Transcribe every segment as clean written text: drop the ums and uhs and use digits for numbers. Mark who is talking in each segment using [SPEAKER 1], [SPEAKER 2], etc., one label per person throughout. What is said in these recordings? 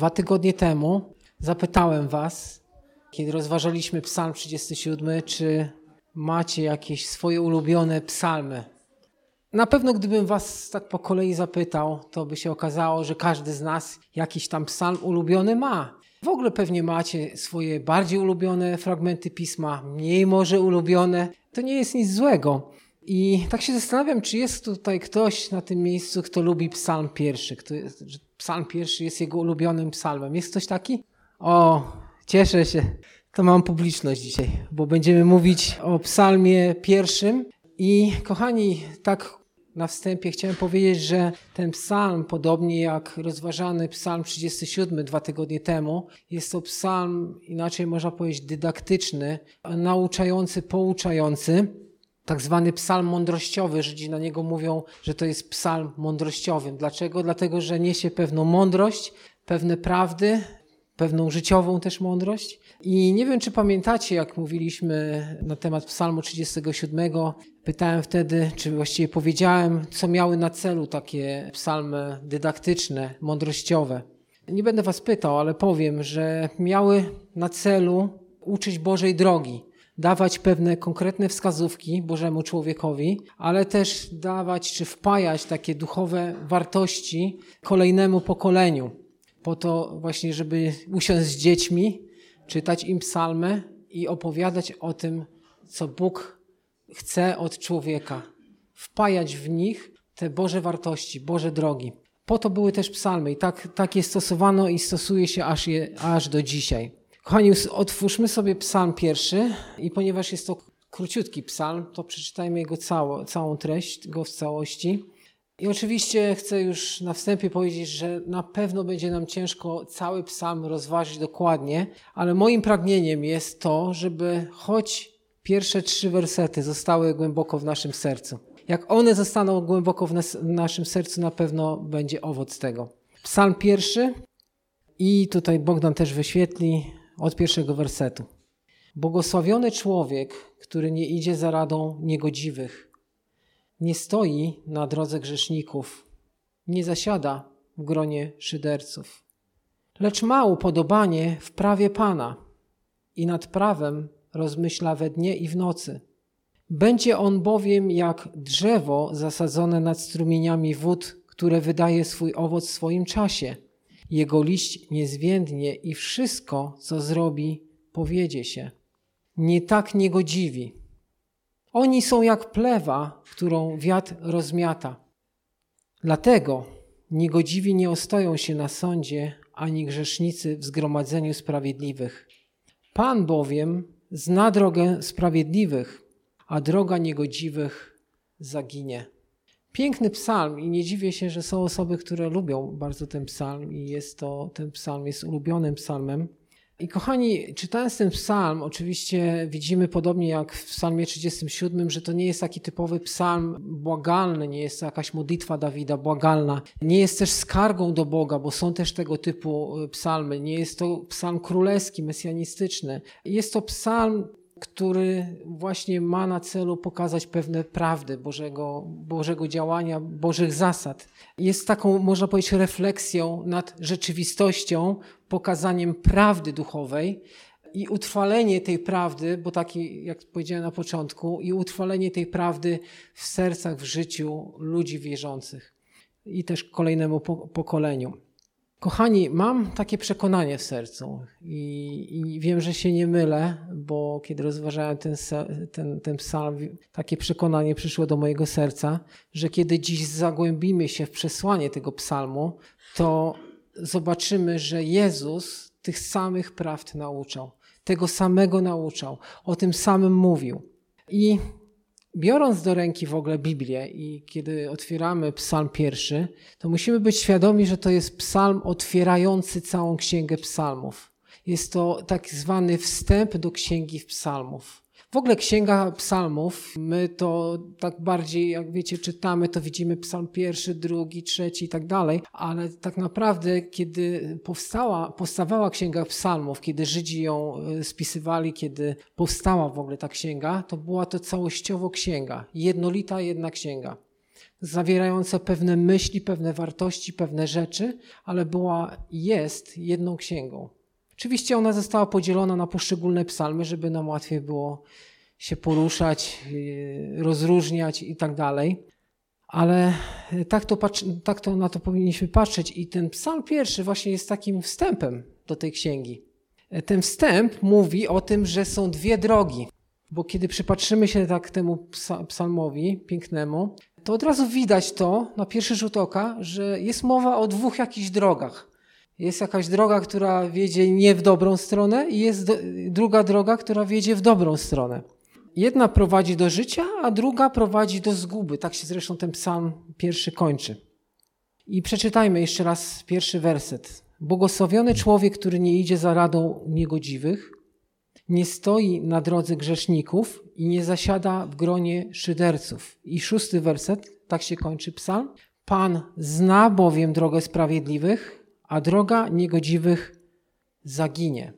[SPEAKER 1] 2 tygodnie temu zapytałem was, kiedy rozważaliśmy Psalm 37, czy macie jakieś swoje ulubione psalmy. Na pewno gdybym was tak po kolei zapytał, to by się okazało, że każdy z nas jakiś tam psalm ulubiony ma. W ogóle pewnie macie swoje bardziej ulubione fragmenty pisma, mniej może ulubione. To nie jest nic złego. I tak się zastanawiam, czy jest tutaj ktoś na tym miejscu, kto lubi psalm pierwszy. Że psalm pierwszy jest jego ulubionym psalmem. Jest ktoś taki? O, cieszę się. To mam publiczność dzisiaj, bo będziemy mówić o psalmie pierwszym. I kochani, tak na wstępie chciałem powiedzieć, że ten psalm, podobnie jak rozważany psalm 37 2 tygodnie temu, jest to psalm, inaczej można powiedzieć, dydaktyczny, nauczający, pouczający, tak zwany psalm mądrościowy. Żydzi na niego mówią, że to jest psalm mądrościowy. Dlaczego? Dlatego, że niesie pewną mądrość, pewne prawdy, pewną życiową też mądrość. I nie wiem, czy pamiętacie, jak mówiliśmy na temat psalmu 37, pytałem wtedy, czy właściwie powiedziałem, co miały na celu takie psalmy dydaktyczne, mądrościowe. Nie będę was pytał, ale powiem, że miały na celu uczyć Bożej drogi, dawać pewne konkretne wskazówki Bożemu człowiekowi, ale też dawać czy wpajać takie duchowe wartości kolejnemu pokoleniu. Po to właśnie, żeby usiąść z dziećmi, czytać im psalmy i opowiadać o tym, co Bóg chce od człowieka. Wpajać w nich te Boże wartości, Boże drogi. Po to były też psalmy i tak je stosowano i stosuje się aż do dzisiaj. Kochani, otwórzmy sobie psalm pierwszy i ponieważ jest to króciutki psalm, to przeczytajmy jego całą treść, go w całości. I oczywiście chcę już na wstępie powiedzieć, że na pewno będzie nam ciężko cały psalm rozważyć dokładnie, ale moim pragnieniem jest to, żeby choć pierwsze 3 wersety zostały głęboko w naszym sercu. Jak one zostaną głęboko w naszym sercu, na pewno będzie owoc tego. Psalm pierwszy i tutaj Bogdan też wyświetli od 1 wersetu. Błogosławiony człowiek, który nie idzie za radą niegodziwych, nie stoi na drodze grzeszników, nie zasiada w gronie szyderców, lecz ma upodobanie w prawie Pana i nad prawem rozmyśla we dnie i w nocy. Będzie on bowiem jak drzewo zasadzone nad strumieniami wód, które wydaje swój owoc w swoim czasie. Jego liść nie zwiędnie i wszystko, co zrobi, powiedzie się. Nie tak niegodziwi. Oni są jak plewa, którą wiatr rozmiata. Dlatego niegodziwi nie ostoją się na sądzie, ani grzesznicy w zgromadzeniu sprawiedliwych. Pan bowiem zna drogę sprawiedliwych, a droga niegodziwych zaginie. Piękny psalm i nie dziwię się, że są osoby, które lubią bardzo ten psalm i ten psalm jest ulubionym psalmem. I kochani, czytając ten psalm, oczywiście widzimy podobnie jak w psalmie 37, że to nie jest taki typowy psalm błagalny, nie jest to jakaś modlitwa Dawida błagalna, nie jest też skargą do Boga, bo są też tego typu psalmy, nie jest to psalm królewski, mesjanistyczny. Jest to psalm, który właśnie ma na celu pokazać pewne prawdy Bożego działania, Bożych zasad. Jest taką, można powiedzieć, refleksją nad rzeczywistością, pokazaniem prawdy duchowej i utrwalenie tej prawdy, bo taki, jak powiedziałem na początku, i utrwalenie tej prawdy w sercach, w życiu ludzi wierzących i też kolejnemu pokoleniu. Kochani, mam takie przekonanie w sercu i wiem, że się nie mylę, bo kiedy rozważałem ten psalm, takie przekonanie przyszło do mojego serca, że kiedy dziś zagłębimy się w przesłanie tego psalmu, to zobaczymy, że Jezus tych samych prawd nauczał, tego samego nauczał, o tym samym mówił. I biorąc do ręki w ogóle Biblię i kiedy otwieramy psalm pierwszy, to musimy być świadomi, że to jest psalm otwierający całą księgę psalmów. Jest to tak zwany wstęp do księgi psalmów. W ogóle księga psalmów, my to tak bardziej, jak wiecie, czytamy, to widzimy psalm pierwszy, drugi, trzeci i tak dalej, ale tak naprawdę, kiedy powstawała księga psalmów, kiedy Żydzi ją spisywali, kiedy powstała w ogóle ta księga, to była to całościowo księga, jednolita jedna księga. zawierająca pewne myśli, pewne wartości, pewne rzeczy, ale jest jedną księgą. Oczywiście ona została podzielona na poszczególne psalmy, żeby nam łatwiej było się poruszać, rozróżniać i tak dalej. Ale tak to na to powinniśmy patrzeć. I ten psalm pierwszy właśnie jest takim wstępem do tej księgi. Ten wstęp mówi o tym, że są dwie drogi. Bo kiedy przypatrzymy się tak temu psalmowi pięknemu, to od razu widać to na pierwszy rzut oka, że jest mowa o dwóch jakichś drogach. Jest jakaś droga, która wiedzie nie w dobrą stronę i jest druga droga, która wiedzie w dobrą stronę. Jedna prowadzi do życia, a druga prowadzi do zguby. Tak się zresztą ten psalm pierwszy kończy. I przeczytajmy jeszcze raz pierwszy werset. Błogosławiony człowiek, który nie idzie za radą niegodziwych, nie stoi na drodze grzeszników i nie zasiada w gronie szyderców. I 6 werset, tak się kończy psalm. Pan zna bowiem drogę sprawiedliwych, a droga niegodziwych zaginie.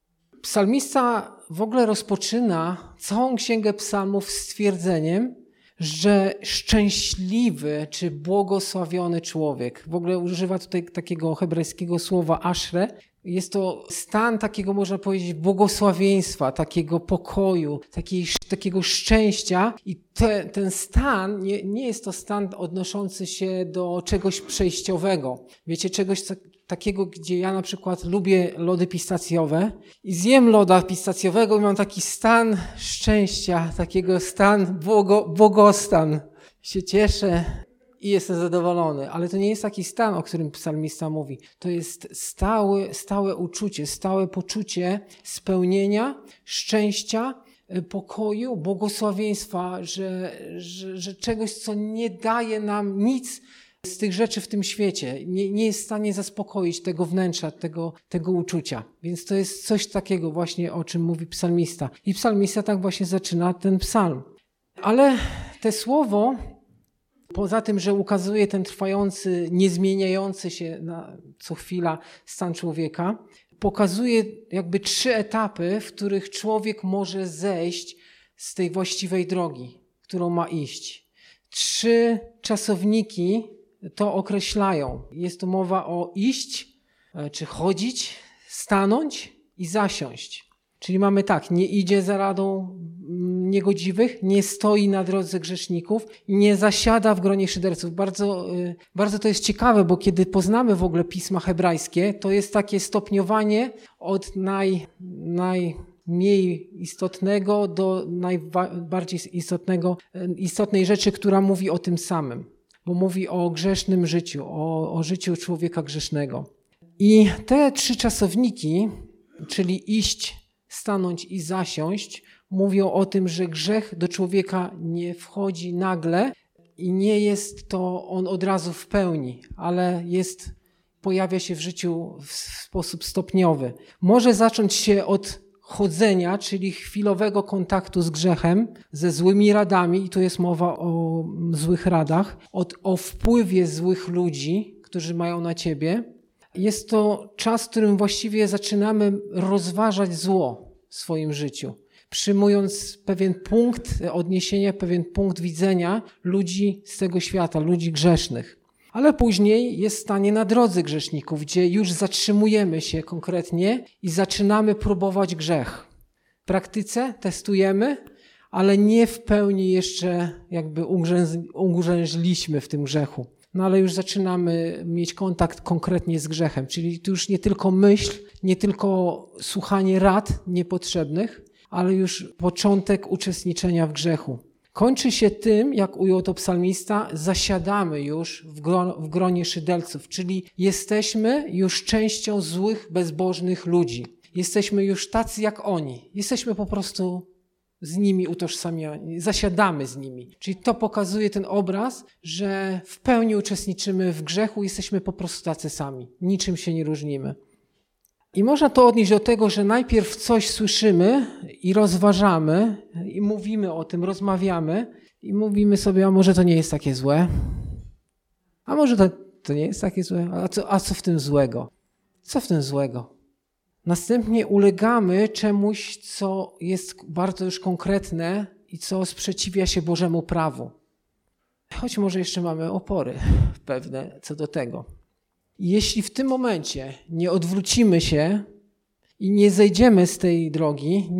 [SPEAKER 1] Psalmista w ogóle rozpoczyna całą księgę psalmów stwierdzeniem, że szczęśliwy czy błogosławiony człowiek, w ogóle używa tutaj takiego hebrajskiego słowa ashre, jest to stan takiego, można powiedzieć, błogosławieństwa, takiego pokoju, takiego szczęścia i ten stan nie jest to stan odnoszący się do czegoś przejściowego. Wiecie, czegoś takiego, gdzie ja na przykład lubię lody pistacjowe i zjem loda pistacjowego i mam taki stan szczęścia, takiego stan błogostan. Się cieszę i jestem zadowolony, ale to nie jest taki stan, o którym psalmista mówi. To jest stałe uczucie, stałe poczucie spełnienia, szczęścia, pokoju, błogosławieństwa, że czegoś, co nie daje nam nic z tych rzeczy w tym świecie, nie jest w stanie zaspokoić tego wnętrza, tego uczucia. Więc to jest coś takiego właśnie, o czym mówi psalmista. I psalmista tak właśnie zaczyna ten psalm. Ale te słowo, poza tym, że ukazuje ten trwający, niezmieniający się co chwila stan człowieka, pokazuje jakby 3 etapy, w których człowiek może zejść z tej właściwej drogi, którą ma iść. 3 czasowniki to określają. Jest tu mowa o iść, czy chodzić, stanąć i zasiąść. Czyli mamy tak, nie idzie za radą niegodziwych, nie stoi na drodze grzeszników i nie zasiada w gronie szyderców. Bardzo to jest ciekawe, bo kiedy poznamy w ogóle pisma hebrajskie, to jest takie stopniowanie od najmniej istotnego do najbardziej istotnej rzeczy, która mówi o tym samym. Bo mówi o grzesznym życiu, o życiu człowieka grzesznego. I te 3 czasowniki, czyli iść, stanąć i zasiąść, mówią o tym, że grzech do człowieka nie wchodzi nagle i nie jest to on od razu w pełni, ale pojawia się w życiu w sposób stopniowy. Może zacząć się od chodzenia, czyli chwilowego kontaktu z grzechem, ze złymi radami, i tu jest mowa o złych radach, o wpływie złych ludzi, którzy mają na ciebie. Jest to czas, w którym właściwie zaczynamy rozważać zło w swoim życiu, przyjmując pewien punkt odniesienia, pewien punkt widzenia ludzi z tego świata, ludzi grzesznych. Ale później jest stanie na drodze grzeszników, gdzie już zatrzymujemy się konkretnie i zaczynamy próbować grzech. W praktyce testujemy, ale nie w pełni jeszcze jakby ugrzęźliśmy w tym grzechu. No ale już zaczynamy mieć kontakt konkretnie z grzechem, czyli to już nie tylko myśl, nie tylko słuchanie rad niepotrzebnych, ale już początek uczestniczenia w grzechu. Kończy się tym, jak ujął to psalmista, zasiadamy już w gronie szyderców, czyli jesteśmy już częścią złych, bezbożnych ludzi. Jesteśmy już tacy jak oni. Jesteśmy po prostu z nimi utożsamiani, zasiadamy z nimi. Czyli to pokazuje ten obraz, że w pełni uczestniczymy w grzechu, jesteśmy po prostu tacy sami. Niczym się nie różnimy. I można to odnieść do tego, że najpierw coś słyszymy i rozważamy i mówimy o tym, rozmawiamy i mówimy sobie, a może to nie jest takie złe, a może to nie jest takie złe, a co w tym złego? Co w tym złego? Następnie ulegamy czemuś, co jest bardzo już konkretne i co sprzeciwia się Bożemu prawu. choć może jeszcze mamy opory pewne co do tego. Jeśli w tym momencie nie odwrócimy się i nie zejdziemy z tej drogi,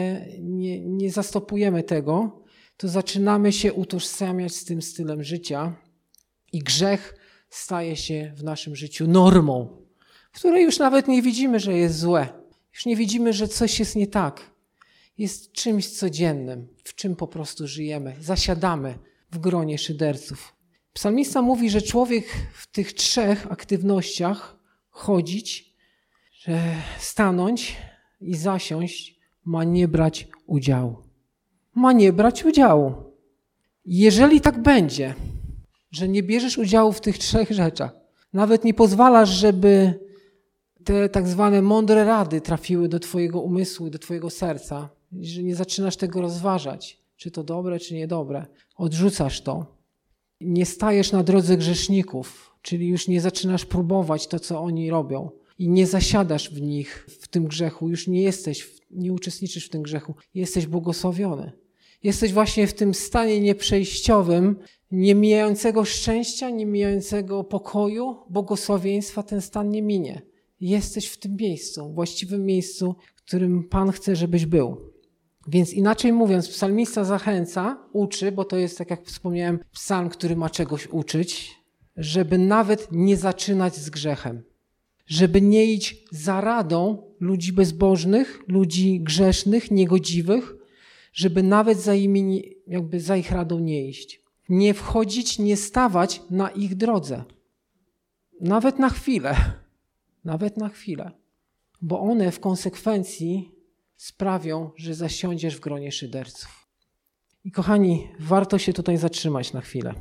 [SPEAKER 1] nie zastopujemy tego, to zaczynamy się utożsamiać z tym stylem życia i grzech staje się w naszym życiu normą, w której już nawet nie widzimy, że jest złe. Już nie widzimy, że coś jest nie tak. Jest czymś codziennym, w czym po prostu żyjemy. Zasiadamy w gronie szyderców. Psalmista mówi, że człowiek w tych 3 aktywnościach chodzić, że stanąć i zasiąść ma nie brać udziału. Ma nie brać udziału. Jeżeli tak będzie, że nie bierzesz udziału w tych 3 rzeczach, nawet nie pozwalasz, żeby te tak zwane mądre rady trafiły do twojego umysłu, do twojego serca, że nie zaczynasz tego rozważać, czy to dobre, czy niedobre, odrzucasz to. Nie stajesz na drodze grzeszników, czyli już nie zaczynasz próbować to, co oni robią i nie zasiadasz w nich, w tym grzechu, już nie uczestniczysz w tym grzechu, jesteś błogosławiony. Jesteś właśnie w tym stanie nieprzejściowym, nie mijającego szczęścia, nie mijającego pokoju, błogosławieństwa, ten stan nie minie. Jesteś w tym miejscu, właściwym miejscu, w którym Pan chce, żebyś był. Więc inaczej mówiąc, psalmista zachęca, uczy, bo to jest, tak jak wspomniałem, psalm, który ma czegoś uczyć, żeby nawet nie zaczynać z grzechem. Żeby nie iść za radą ludzi bezbożnych, ludzi grzesznych, niegodziwych, żeby nawet za ich radą nie iść. Nie wchodzić, nie stawać na ich drodze. Nawet na chwilę. Nawet na chwilę. Bo one w konsekwencji sprawią, że zasiądziesz w gronie szyderców. I kochani, warto się tutaj zatrzymać na chwilę.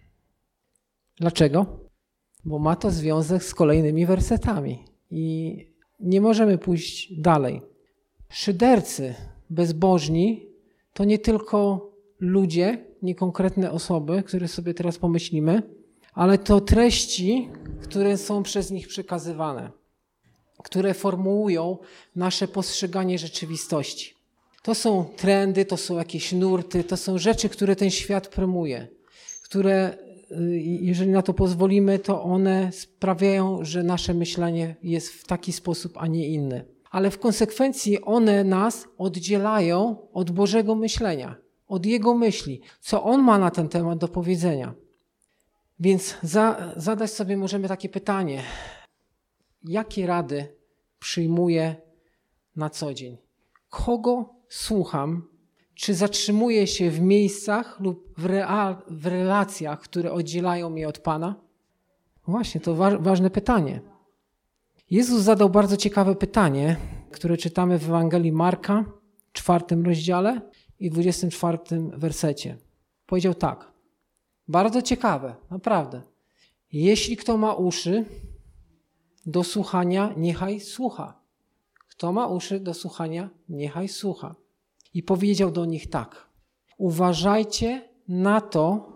[SPEAKER 1] Dlaczego? Bo ma to związek z kolejnymi wersetami. I nie możemy pójść dalej. Szydercy, bezbożni, to nie tylko ludzie, nie konkretne osoby, które sobie teraz pomyślimy, ale to treści, które są przez nich przekazywane, które formułują nasze postrzeganie rzeczywistości. To są trendy, to są jakieś nurty, to są rzeczy, które ten świat promuje, które, jeżeli na to pozwolimy, to one sprawiają, że nasze myślenie jest w taki sposób, a nie inny. Ale w konsekwencji one nas oddzielają od Bożego myślenia, od Jego myśli, co On ma na ten temat do powiedzenia. Więc zadać sobie możemy takie pytanie. Jakie rady przyjmuję na co dzień? Kogo słucham? Czy zatrzymuję się w miejscach lub w relacjach, które oddzielają mnie od Pana? Właśnie, to ważne pytanie. Jezus zadał bardzo ciekawe pytanie, które czytamy w Ewangelii Marka, 4 rozdziale i 24 wersecie. Powiedział tak, bardzo ciekawe, naprawdę. Jeśli kto ma uszy do słuchania, niechaj słucha. Kto ma uszy do słuchania, niechaj słucha. I powiedział do nich tak, uważajcie na to,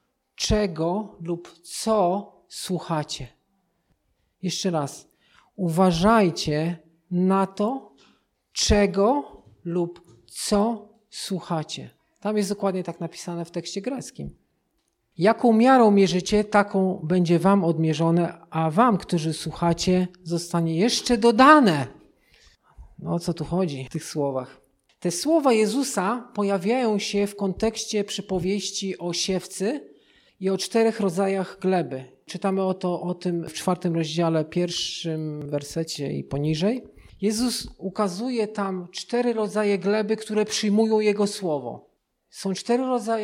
[SPEAKER 1] czego lub co słuchacie. Jeszcze raz, uważajcie na to, czego lub co słuchacie. Tam jest dokładnie tak napisane w tekście greckim. Jaką miarą mierzycie, taką będzie wam odmierzone, a wam, którzy słuchacie, zostanie jeszcze dodane. No o co tu chodzi w tych słowach? Te słowa Jezusa pojawiają się w kontekście przypowieści o siewcy i o 4 rodzajach gleby. Czytamy o tym w 4 rozdziale, 1 wersecie i poniżej. Jezus ukazuje tam 4 rodzaje gleby, które przyjmują Jego słowo. Są 4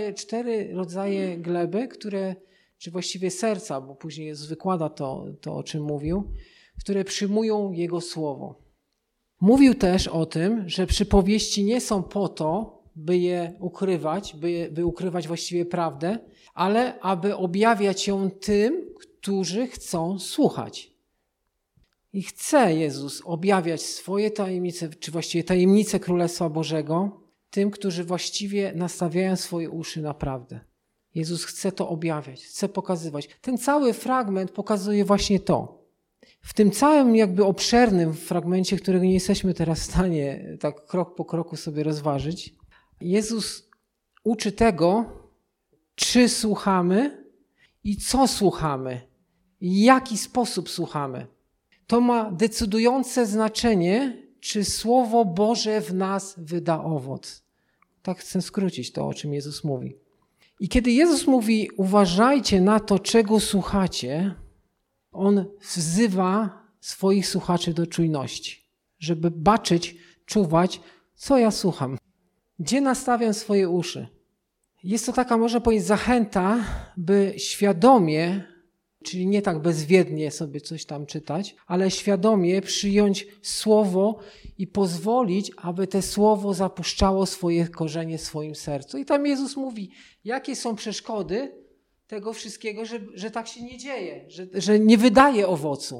[SPEAKER 1] rodzaje gleby, czy właściwie serca, bo później Jezus wykłada to, o czym mówił, które przyjmują Jego słowo. Mówił też o tym, że przypowieści nie są po to, by je ukrywać, by ukrywać właściwie prawdę, ale aby objawiać ją tym, którzy chcą słuchać. I chce Jezus objawiać swoje tajemnice, czy właściwie tajemnice Królestwa Bożego tym, którzy właściwie nastawiają swoje uszy na prawdę. Jezus chce to objawiać, chce pokazywać. Ten cały fragment pokazuje właśnie to. W tym całym jakby obszernym fragmencie, którego nie jesteśmy teraz w stanie tak krok po kroku sobie rozważyć, Jezus uczy tego, czy słuchamy i co słuchamy, w jaki sposób słuchamy. To ma decydujące znaczenie, czy Słowo Boże w nas wyda owoc. Tak chcę skrócić to, o czym Jezus mówi. I kiedy Jezus mówi, uważajcie na to, czego słuchacie, On wzywa swoich słuchaczy do czujności, żeby baczyć, czuwać, co ja słucham, gdzie nastawiam swoje uszy. Jest to taka, można powiedzieć, zachęta, by świadomie, czyli nie tak bezwiednie sobie coś tam czytać, ale świadomie przyjąć słowo i pozwolić, aby te słowo zapuszczało swoje korzenie w swoim sercu. I tam Jezus mówi, jakie są przeszkody tego wszystkiego, że tak się nie dzieje, że nie wydaje owocu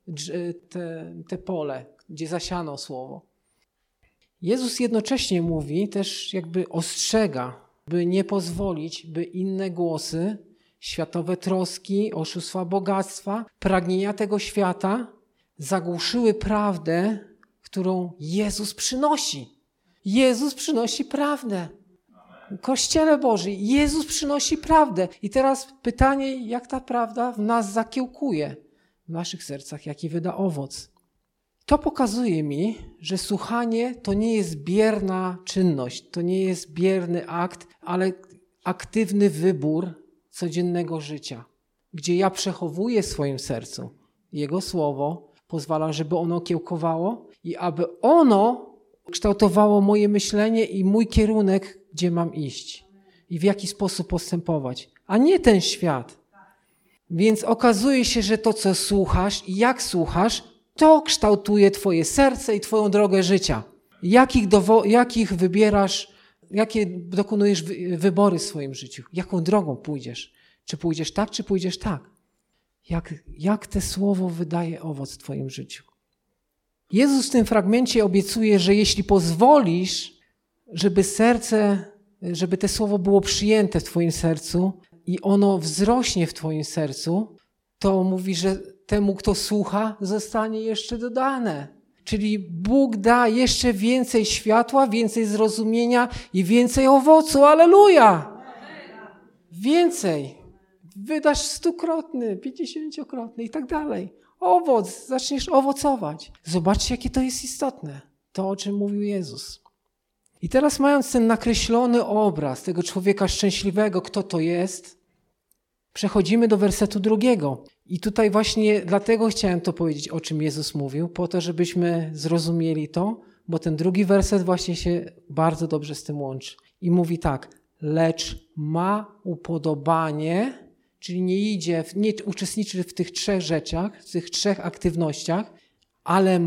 [SPEAKER 1] te pole, gdzie zasiano słowo. Jezus jednocześnie mówi, też jakby ostrzega, by nie pozwolić, by inne głosy, światowe troski, oszustwa bogactwa, pragnienia tego świata zagłuszyły prawdę, którą Jezus przynosi. Jezus przynosi prawdę. Kościele Boży, Jezus przynosi prawdę. I teraz pytanie, jak ta prawda w nas zakiełkuje, w naszych sercach, jaki wyda owoc. To pokazuje mi, że słuchanie to nie jest bierna czynność, to nie jest bierny akt, ale aktywny wybór codziennego życia, gdzie ja przechowuję w swoim sercu Jego Słowo, pozwalam, żeby ono kiełkowało i aby ono kształtowało moje myślenie i mój kierunek, gdzie mam iść i w jaki sposób postępować, a nie ten świat. Więc okazuje się, że to, co słuchasz i jak słuchasz, to kształtuje twoje serce i twoją drogę życia. Jakich wybierasz, jakie dokonujesz wybory w swoim życiu? Jaką drogą pójdziesz? Czy pójdziesz tak, czy pójdziesz tak? Jak te słowo wydaje owoc w twoim życiu? Jezus w tym fragmencie obiecuje, że jeśli pozwolisz, żeby te słowo było przyjęte w twoim sercu i ono wzrośnie w twoim sercu, to mówi, że temu, kto słucha, zostanie jeszcze dodane. Czyli Bóg da jeszcze więcej światła, więcej zrozumienia i więcej owocu. Alleluja! Więcej. Wydasz 100-krotny, 50-krotny i tak dalej. Owoc, zaczniesz owocować. Zobaczcie, jakie to jest istotne. To, o czym mówił Jezus. I teraz mając ten nakreślony obraz tego człowieka szczęśliwego, kto to jest, przechodzimy do wersetu 2. I tutaj właśnie dlatego chciałem to powiedzieć, o czym Jezus mówił, po to, żebyśmy zrozumieli to, bo ten 2 werset właśnie się bardzo dobrze z tym łączy. I mówi tak, lecz ma upodobanie, czyli nie uczestniczy w tych 3 rzeczach, w tych 3 aktywnościach, ale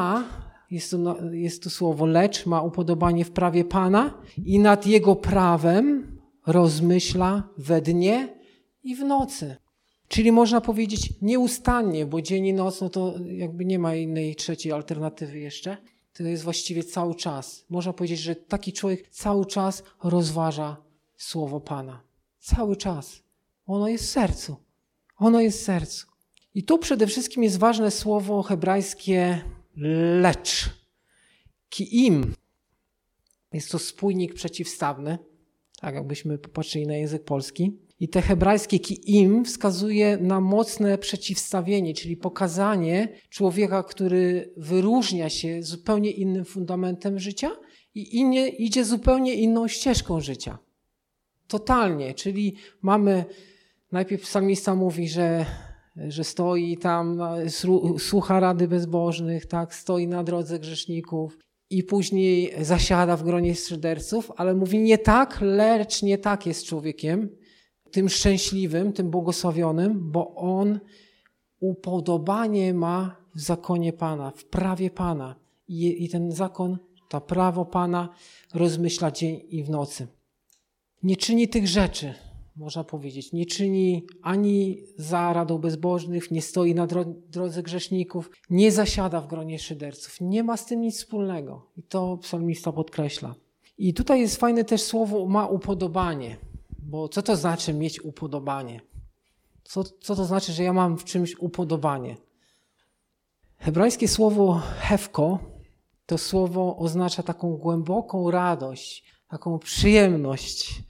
[SPEAKER 1] jest to słowo lecz, ma upodobanie w prawie Pana i nad Jego prawem rozmyśla we dnie i w nocy. Czyli można powiedzieć nieustannie, bo dzień i noc, no to jakby nie ma innej trzeciej alternatywy jeszcze. To jest właściwie cały czas. Można powiedzieć, że taki człowiek cały czas rozważa słowo Pana. Cały czas. Ono jest w sercu. Ono jest w sercu. I tu przede wszystkim jest ważne słowo hebrajskie lecz. Kiim. Jest to spójnik przeciwstawny. Tak jakbyśmy popatrzyli na język polski. I te hebrajskie kiim wskazuje na mocne przeciwstawienie, czyli pokazanie człowieka, który wyróżnia się zupełnie innym fundamentem życia i idzie zupełnie inną ścieżką życia. Totalnie, czyli najpierw psalmista mówi, że stoi tam, słucha rady bezbożnych, tak, stoi na drodze grzeszników i później zasiada w gronie szyderców, ale mówi nie tak, lecz nie tak jest człowiekiem, tym szczęśliwym, tym błogosławionym, bo on upodobanie ma w zakonie Pana, w prawie Pana. I ten zakon, to prawo Pana rozmyśla dzień i w nocy. Nie czyni tych rzeczy, można powiedzieć. Nie czyni ani za radą bezbożnych, nie stoi na drodze grzeszników, nie zasiada w gronie szyderców. Nie ma z tym nic wspólnego. I to psalmista podkreśla. I tutaj jest fajne też słowo ma upodobanie. Bo co to znaczy mieć upodobanie? Co to znaczy, że ja mam w czymś upodobanie? Hebrajskie słowo hewko, to słowo oznacza taką głęboką radość, taką przyjemność,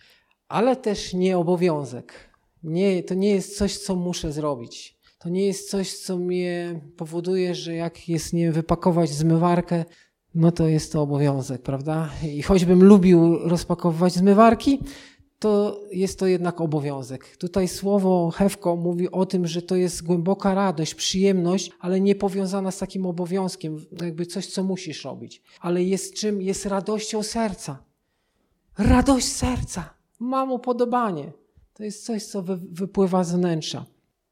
[SPEAKER 1] ale też nie obowiązek. To nie jest coś, co muszę zrobić. To nie jest coś, co mnie powoduje, że jak jest, nie wiem, wypakować zmywarkę, no to jest to obowiązek, prawda? I choćbym lubił rozpakowywać zmywarki, to jest to jednak obowiązek. Tutaj słowo Hewko mówi o tym, że to jest głęboka radość, przyjemność, ale nie powiązana z takim obowiązkiem, jakby coś, co musisz robić. Ale jest czym? Jest radością serca. Radość serca. Mam upodobanie. To jest coś, co wypływa z wnętrza.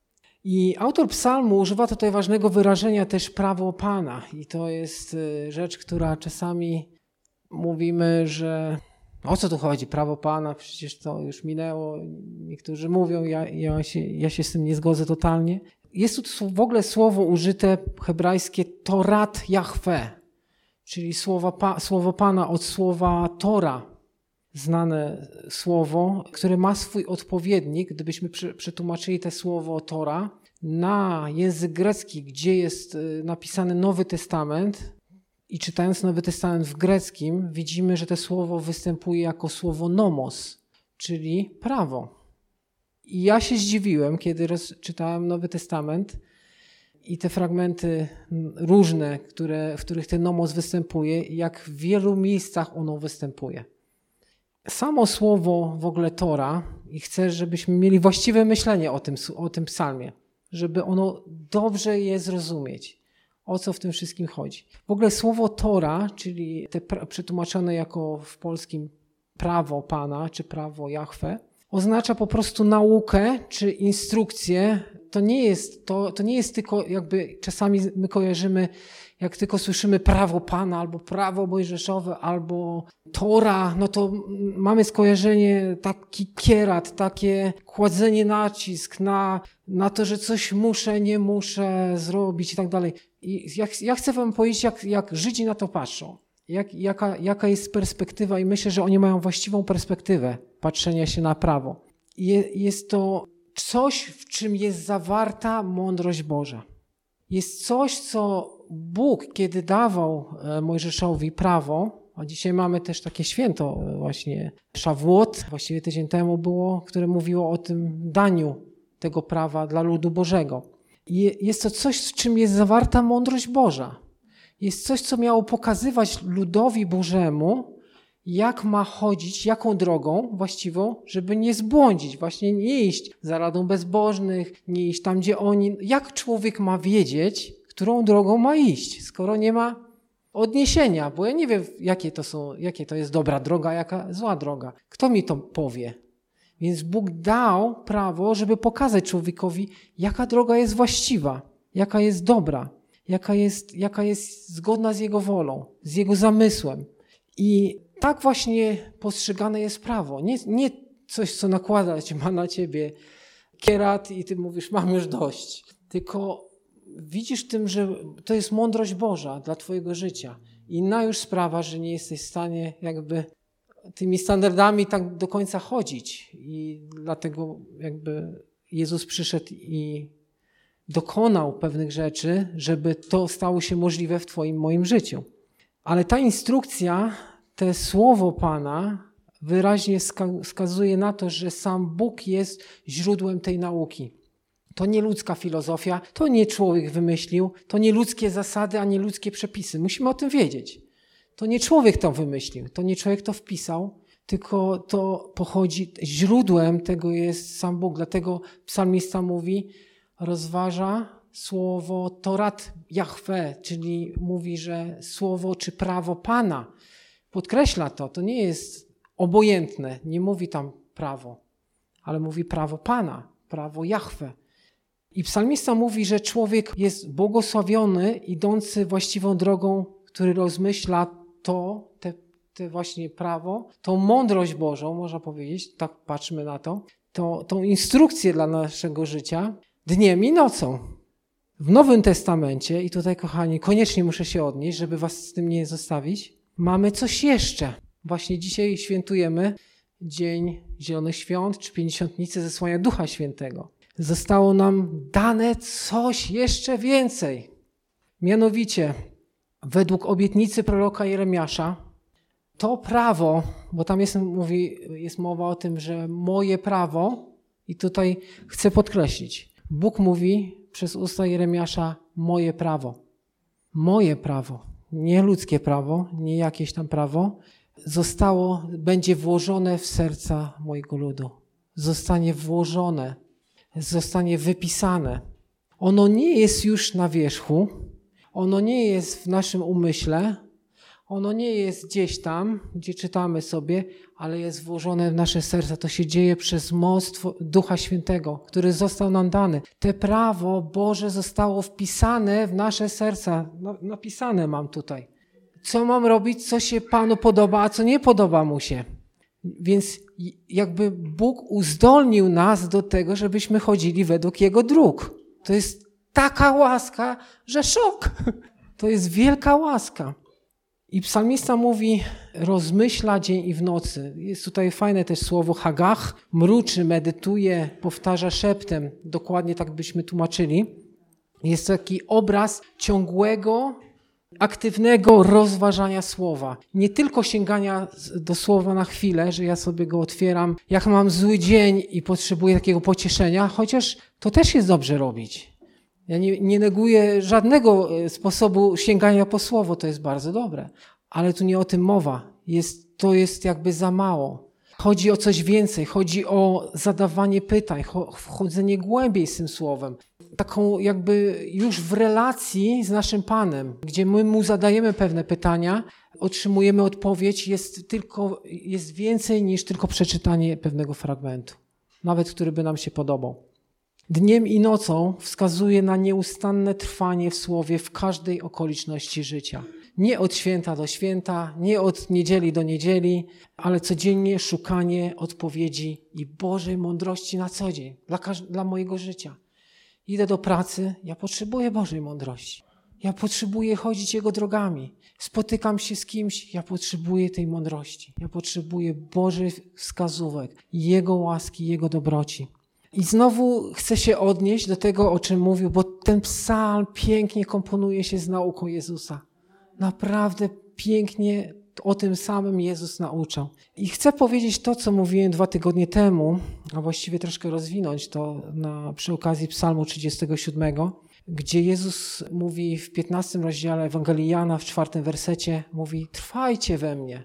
[SPEAKER 1] I autor psalmu używa tutaj ważnego wyrażenia też prawo Pana. I to jest rzecz, która czasami mówimy, że o co tu chodzi? Prawo Pana, przecież to już minęło. Niektórzy mówią, ja się z tym nie zgodzę totalnie. Jest tu w ogóle słowo użyte hebrajskie Torat Jahwe, czyli słowo Pana od słowa Tora. Znane słowo, które ma swój odpowiednik, gdybyśmy przetłumaczyli to słowo Tora na język grecki, gdzie jest napisany Nowy Testament i czytając Nowy Testament w greckim widzimy, że to słowo występuje jako słowo nomos, czyli prawo. I ja się zdziwiłem, kiedy czytałem Nowy Testament i te fragmenty różne, w których ten nomos występuje, jak w wielu miejscach ono występuje. Samo słowo w ogóle Tora i chcę, żebyśmy mieli właściwe myślenie o tym psalmie, żeby ono dobrze je zrozumieć, o co w tym wszystkim chodzi. W ogóle słowo Tora, czyli te przetłumaczone jako w polskim prawo Pana, czy prawo Jahwe, oznacza po prostu naukę, czy instrukcję. To nie jest tylko jakby czasami my kojarzymy, jak tylko słyszymy prawo Pana, albo prawo mojżeszowe, albo Tora, no to mamy skojarzenie, taki kierat, takie kładzenie nacisk na to, że coś muszę, nie muszę zrobić i tak dalej. I ja chcę wam powiedzieć, jak Żydzi na to patrzą. Jaka jest perspektywa i myślę, że oni mają właściwą perspektywę patrzenia się na prawo. Jest to coś, w czym jest zawarta mądrość Boża. Jest coś, co Bóg, kiedy dawał Mojżeszowi prawo, a dzisiaj mamy też takie święto właśnie Szawłot, właściwie tydzień temu było, które mówiło o tym daniu tego prawa dla ludu Bożego. Jest to coś, w czym jest zawarta mądrość Boża. Jest coś, co miało pokazywać ludowi Bożemu, jak ma chodzić, jaką drogą właściwą, żeby nie zbłądzić, właśnie nie iść za radą bezbożnych, nie iść tam, gdzie oni. Jak człowiek ma wiedzieć, którą drogą ma iść, skoro nie ma odniesienia? Bo ja nie wiem, jakie to jest dobra droga, jaka zła droga. Kto mi to powie? Więc Bóg dał prawo, żeby pokazać człowiekowi, jaka droga jest właściwa, jaka jest dobra, jaka jest zgodna z Jego wolą, z Jego zamysłem. I tak właśnie postrzegane jest prawo. Nie coś, co nakładać ma na ciebie kierat i ty mówisz, mam już dość. Tylko widzisz w tym, że to jest mądrość Boża dla twojego życia. Inna już sprawa, że nie jesteś w stanie jakby tymi standardami tak do końca chodzić. I dlatego jakby Jezus przyszedł i dokonał pewnych rzeczy, żeby to stało się możliwe w twoim, moim życiu. Ale ta instrukcja, to słowo Pana wyraźnie wskazuje na to, że sam Bóg jest źródłem tej nauki. To nie ludzka filozofia, to nie człowiek wymyślił, to nie ludzkie zasady, ani ludzkie przepisy. Musimy o tym wiedzieć. To nie człowiek to wymyślił, to nie człowiek to wpisał, tylko to pochodzi, źródłem tego jest sam Bóg. Dlatego psalmista mówi, rozważa słowo Torat Jahwe, czyli mówi, że słowo czy prawo Pana. Podkreśla to nie jest obojętne, nie mówi tam prawo, ale mówi prawo Pana, prawo Jahwe. I psalmista mówi, że człowiek jest błogosławiony, idący właściwą drogą, który rozmyśla te właśnie prawo, tą mądrość Bożą, można powiedzieć, tak patrzmy na tą instrukcję dla naszego życia, dniem i nocą. W Nowym Testamencie, i tutaj kochani, koniecznie muszę się odnieść, żeby was z tym nie zostawić, mamy coś jeszcze. Właśnie dzisiaj świętujemy Dzień Zielonych Świąt, czy Pięćdziesiątnicy zesłania Ducha Świętego. Zostało nam dane coś jeszcze więcej. Mianowicie, według obietnicy proroka Jeremiasza, To prawo, bo tam jest mowa o tym, że moje prawo, i tutaj chcę podkreślić, Bóg mówi przez usta Jeremiasza moje prawo. Moje prawo, nie ludzkie prawo, nie jakieś tam prawo, będzie włożone w serca mojego ludu. Zostanie włożone, zostanie wypisane. Ono nie jest już na wierzchu, ono nie jest w naszym umyśle, ono nie jest gdzieś tam, gdzie czytamy sobie, ale jest włożone w nasze serca. To się dzieje przez moc Ducha Świętego, który został nam dany. Te prawo Boże zostało wpisane w nasze serca. Napisane mam tutaj. Co mam robić, co się Panu podoba, a co nie podoba Mu się. Więc jakby Bóg uzdolnił nas do tego, żebyśmy chodzili według Jego dróg. To jest taka łaska, że szok. To jest wielka łaska. I psalmista mówi, rozmyśla dzień i w nocy. Jest tutaj fajne też słowo hagach, mruczy, medytuje, powtarza szeptem. Dokładnie tak byśmy tłumaczyli. Jest taki obraz ciągłego, aktywnego rozważania słowa. Nie tylko sięgania do słowa na chwilę, że ja sobie go otwieram, jak mam zły dzień i potrzebuję takiego pocieszenia, chociaż to też jest dobrze robić. Ja nie neguję żadnego sposobu sięgania po słowo, to jest bardzo dobre. Ale tu nie o tym mowa. To jest jakby za mało. Chodzi o coś więcej, chodzi o zadawanie pytań, wchodzenie głębiej z tym słowem. Taką jakby już w relacji z naszym Panem, gdzie my Mu zadajemy pewne pytania, otrzymujemy odpowiedź, jest więcej niż tylko przeczytanie pewnego fragmentu. Nawet który by nam się podobał. Dniem i nocą wskazuje na nieustanne trwanie w słowie w każdej okoliczności życia. Nie od święta do święta, nie od niedzieli do niedzieli, ale codziennie szukanie odpowiedzi i Bożej mądrości na co dzień, dla mojego życia. Idę do pracy, ja potrzebuję Bożej mądrości. Ja potrzebuję chodzić Jego drogami. Spotykam się z kimś, ja potrzebuję tej mądrości. Ja potrzebuję Bożych wskazówek, Jego łaski, Jego dobroci. I znowu chcę się odnieść do tego, o czym mówił, bo ten psalm pięknie komponuje się z nauką Jezusa. Naprawdę pięknie o tym samym Jezus nauczał. I chcę powiedzieć to, co mówiłem 2 tygodnie temu, a właściwie troszkę rozwinąć to przy okazji Psalmu 37, gdzie Jezus mówi w 15 rozdziale Ewangelii Jana, w 4 wersecie, mówi: trwajcie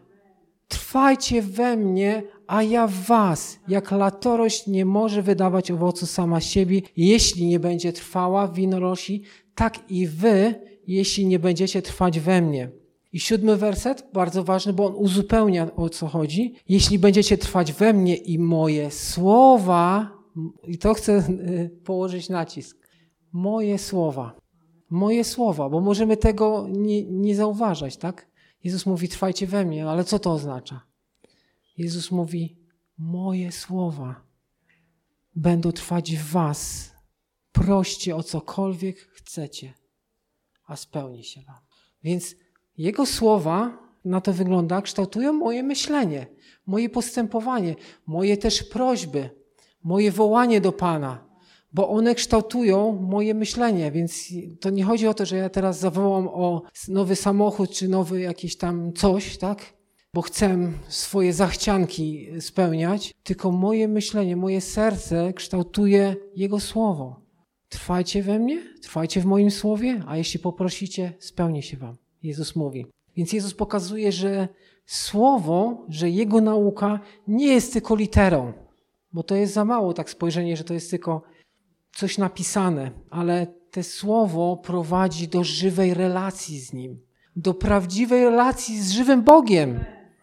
[SPEAKER 1] we mnie, a ja w was. Jak latorość nie może wydawać owocu sama z siebie, jeśli nie będzie trwała w winorośli, tak i wy, jeśli nie będziecie trwać we mnie. I 7 werset, bardzo ważny, bo on uzupełnia, o co chodzi. Jeśli będziecie trwać we mnie i moje słowa, i to chcę położyć nacisk, moje słowa, bo możemy tego nie zauważać, tak? Jezus mówi, trwajcie we mnie, ale co to oznacza? Jezus mówi, moje słowa będą trwać w was. Proście o cokolwiek chcecie, a spełni się wam. Więc Jego słowa, na to wygląda, kształtują moje myślenie, moje postępowanie, moje też prośby, moje wołanie do Pana, bo one kształtują moje myślenie, więc to nie chodzi o to, że ja teraz zawołam o nowy samochód czy nowy jakiś tam coś, tak? Bo chcę swoje zachcianki spełniać, tylko moje myślenie, moje serce kształtuje Jego słowo. Trwajcie we mnie, trwajcie w moim słowie, a jeśli poprosicie, spełni się wam. Jezus mówi. Więc Jezus pokazuje, że słowo, że Jego nauka nie jest tylko literą, bo to jest za mało tak spojrzenie, że to jest tylko coś napisane, ale to słowo prowadzi do żywej relacji z Nim, do prawdziwej relacji z żywym Bogiem.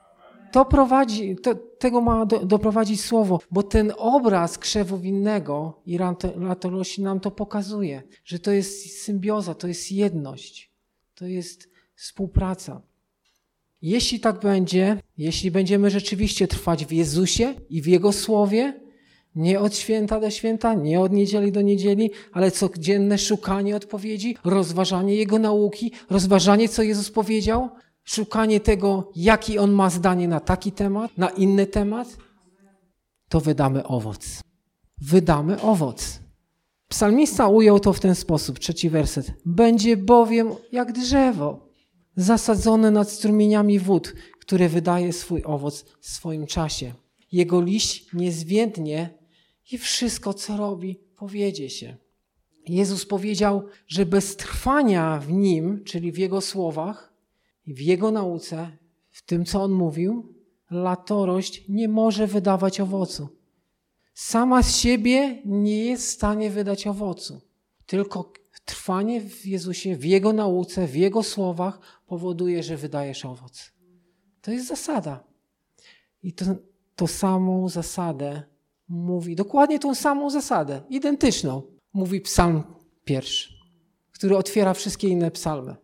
[SPEAKER 1] Tego ma doprowadzić słowo, bo ten obraz krzewu winnego i latorośli nam to pokazuje, że to jest symbioza, to jest jedność, to jest współpraca. Jeśli tak będzie, jeśli będziemy rzeczywiście trwać w Jezusie i w Jego słowie, nie od święta do święta, nie od niedzieli do niedzieli, ale codzienne szukanie odpowiedzi, rozważanie Jego nauki, rozważanie, co Jezus powiedział, szukanie tego, jaki On ma zdanie na taki temat, na inny temat, to wydamy owoc. Wydamy owoc. Psalmista ujął to w ten sposób, 3 werset. Będzie bowiem jak drzewo, zasadzone nad strumieniami wód, które wydaje swój owoc w swoim czasie. Jego liść nie zwiędnie i wszystko, co robi, powiedzie się. Jezus powiedział, że bez trwania w Nim, czyli w Jego słowach i w Jego nauce, w tym, co On mówił, latorość nie może wydawać owocu. Sama z siebie nie jest w stanie wydać owocu. Tylko trwanie w Jezusie, w Jego nauce, w Jego słowach powoduje, że wydajesz owoc. To jest zasada. I to samą zasadę mówi, dokładnie tą samą zasadę, identyczną, mówi Psalm 1, który otwiera wszystkie inne psalmy.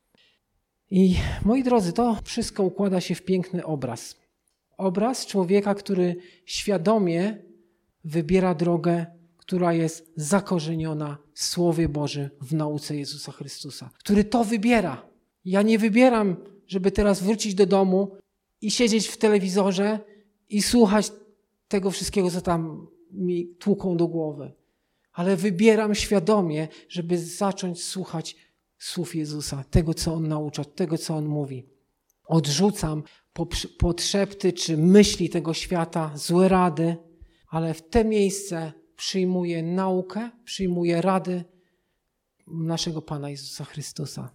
[SPEAKER 1] I moi drodzy, to wszystko układa się w piękny obraz. Obraz człowieka, który świadomie wybiera drogę, która jest zakorzeniona w Słowie Bożym, w nauce Jezusa Chrystusa. Który to wybiera. Ja nie wybieram, żeby teraz wrócić do domu i siedzieć w telewizorze i słuchać tego wszystkiego, co tam mi tłuką do głowy. Ale wybieram świadomie, żeby zacząć słuchać słów Jezusa, tego, co On naucza, tego, co On mówi. Odrzucam podszepty czy myśli tego świata, złe rady, ale w te miejsce przyjmuję naukę, przyjmuję rady naszego Pana Jezusa Chrystusa.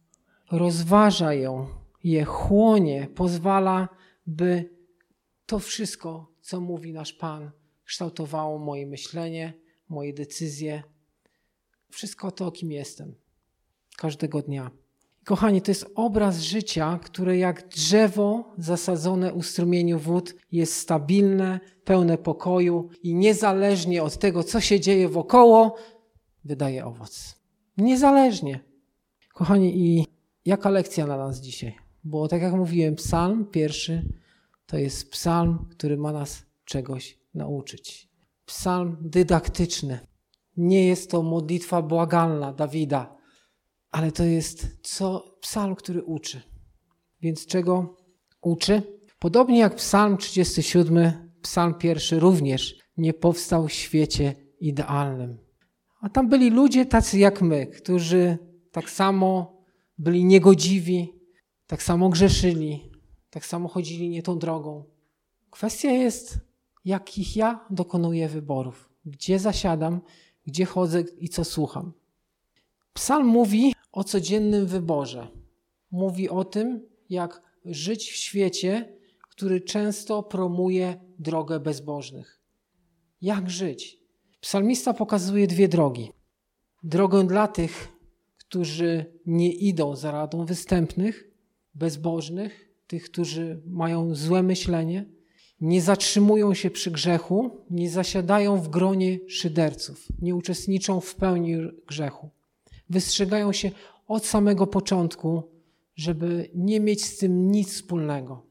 [SPEAKER 1] Rozważa ją, je chłonie, pozwala, by to wszystko, co mówi nasz Pan, kształtowało moje myślenie, moje decyzje. Wszystko to, kim jestem. Każdego dnia. Kochani, to jest obraz życia, które jak drzewo zasadzone u strumieniu wód jest stabilne, pełne pokoju i niezależnie od tego, co się dzieje wokoło, wydaje owoc. Niezależnie. Kochani, i jaka lekcja na nas dzisiaj? Bo tak jak mówiłem, Psalm 1 to jest psalm, który ma nas czegoś nauczyć. Psalm dydaktyczny. Nie jest to modlitwa błagalna Dawida, ale to jest psalm, który uczy. Więc czego uczy? Podobnie jak psalm 37, psalm 1 również nie powstał w świecie idealnym. A tam byli ludzie tacy jak my, którzy tak samo byli niegodziwi, tak samo grzeszyli, tak samo chodzili nie tą drogą. Kwestia jest, jakich ja dokonuję wyborów. Gdzie zasiadam, gdzie chodzę i co słucham. Psalm mówi o codziennym wyborze. Mówi o tym, jak żyć w świecie, który często promuje drogę bezbożnych. Jak żyć? Psalmista pokazuje dwie drogi. Drogę dla tych, którzy nie idą za radą występnych, bezbożnych, tych, którzy mają złe myślenie, nie zatrzymują się przy grzechu, nie zasiadają w gronie szyderców, nie uczestniczą w pełni grzechu. Wystrzegają się od samego początku, żeby nie mieć z tym nic wspólnego.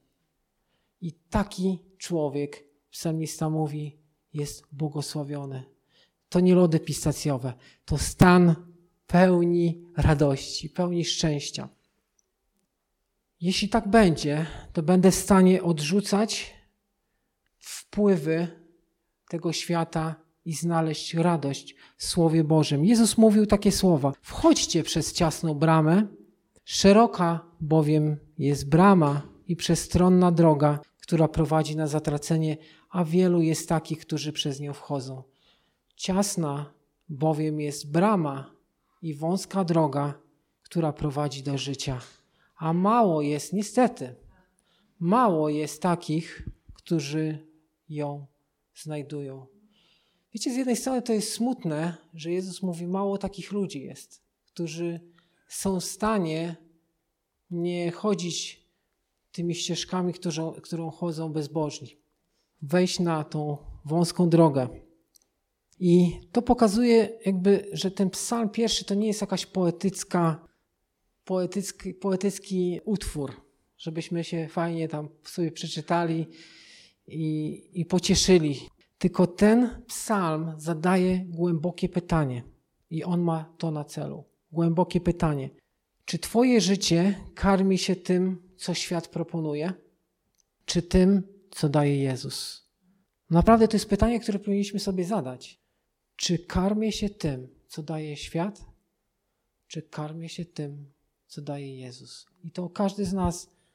[SPEAKER 1] I taki człowiek, psalmista mówi, jest błogosławiony. To nie lody pistacjowe, to stan pełni radości, pełni szczęścia. Jeśli tak będzie, to będę w stanie odrzucać wpływy tego świata i znaleźć radość w Słowie Bożym. Jezus mówił takie słowa: wchodźcie przez ciasną bramę, szeroka bowiem jest brama i przestronna droga, która prowadzi na zatracenie, a wielu jest takich, którzy przez nią wchodzą. Ciasna bowiem jest brama i wąska droga, która prowadzi do życia. A mało jest, niestety, mało jest takich, którzy ją znajdują. Wiecie, z jednej strony to jest smutne, że Jezus mówi, mało takich ludzi jest, którzy są w stanie nie chodzić tymi ścieżkami, którą chodzą bezbożni. Wejść na tą wąską drogę. I to pokazuje jakby, że ten psalm 1 to nie jest jakaś poetycki utwór, żebyśmy się fajnie tam sobie przeczytali i pocieszyli. Tylko ten psalm zadaje głębokie pytanie i on ma to na celu. Głębokie pytanie. Czy twoje życie karmi się tym, co świat proponuje? Czy tym, co daje Jezus? Naprawdę to jest pytanie, które powinniśmy sobie zadać. Czy karmię się tym, co daje świat? Czy karmię się tym, co daje Jezus? I to każdy z nas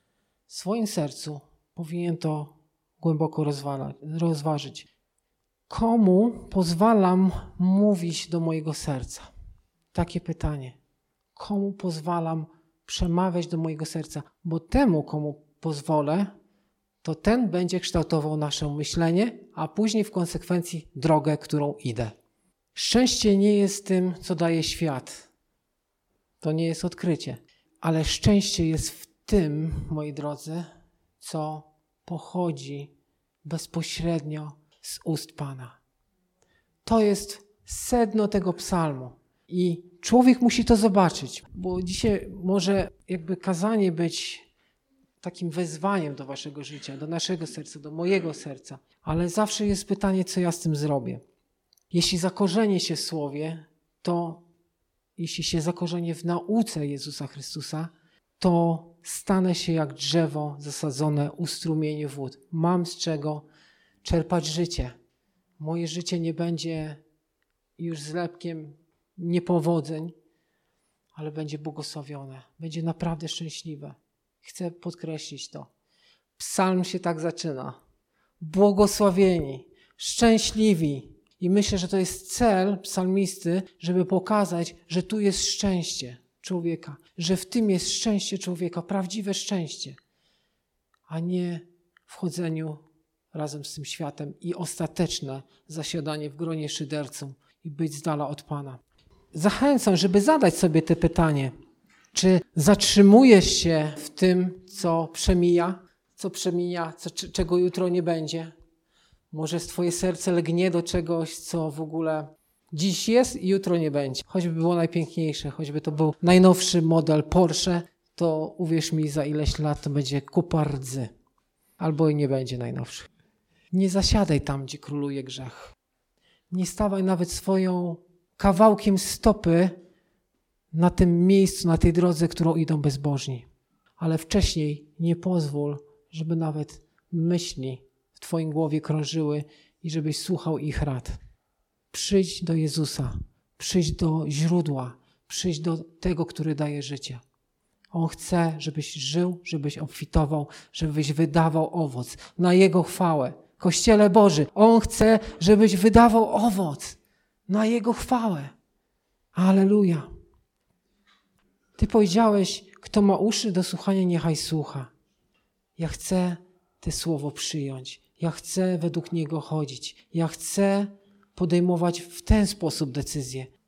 [SPEAKER 1] w swoim sercu powinien to głęboko rozważyć. Komu pozwalam mówić do mojego serca? Takie pytanie. Komu pozwalam przemawiać do mojego serca? Bo temu, komu pozwolę, to ten będzie kształtował nasze myślenie, a później w konsekwencji drogę, którą idę. Szczęście nie jest tym, co daje świat. To nie jest odkrycie. Ale szczęście jest w tym, moi drodzy, co pochodzi bezpośrednio z ust Pana. To jest sedno tego psalmu. I człowiek musi to zobaczyć, bo dzisiaj może jakby kazanie być takim wezwaniem do waszego życia, do naszego serca, do mojego serca. Ale zawsze jest pytanie, co ja z tym zrobię. Jeśli zakorzenię się w Słowie, to jeśli się zakorzenię w nauce Jezusa Chrystusa, to stanę się jak drzewo zasadzone u strumieni wód. Mam z czego czerpać życie. Moje życie nie będzie już zlepkiem niepowodzeń, ale będzie błogosławione. Będzie naprawdę szczęśliwe. Chcę podkreślić to. Psalm się tak zaczyna. Błogosławieni, szczęśliwi. I myślę, że to jest cel psalmisty, żeby pokazać, że tu jest szczęście człowieka. Że w tym jest szczęście człowieka, prawdziwe szczęście. A nie w chodzeniu razem z tym światem i ostateczne zasiadanie w gronie szyderców i być z dala od Pana. Zachęcam, żeby zadać sobie to pytanie. Czy zatrzymujesz się w tym, co przemija, czego jutro nie będzie? Może twoje serce lgnie do czegoś, co w ogóle dziś jest i jutro nie będzie. Choćby było najpiękniejsze, choćby to był najnowszy model Porsche, to uwierz mi, za ileś lat to będzie kupa rdzy. Albo i nie będzie najnowszy. Nie zasiadaj tam, gdzie króluje grzech. Nie stawaj nawet swoją kawałkiem stopy na tym miejscu, na tej drodze, którą idą bezbożni. Ale wcześniej nie pozwól, żeby nawet myśli w twoim głowie krążyły i żebyś słuchał ich rad. Przyjdź do Jezusa, przyjdź do źródła, przyjdź do tego, który daje życie. On chce, żebyś żył, żebyś obfitował, żebyś wydawał owoc na Jego chwałę. Kościele Boży, On chce, żebyś wydawał owoc na Jego chwałę. Alleluja. Ty powiedziałeś, kto ma uszy do słuchania, niechaj słucha. Ja chcę to słowo przyjąć. Ja chcę według niego chodzić. Ja chcę podejmować w ten sposób decyzje.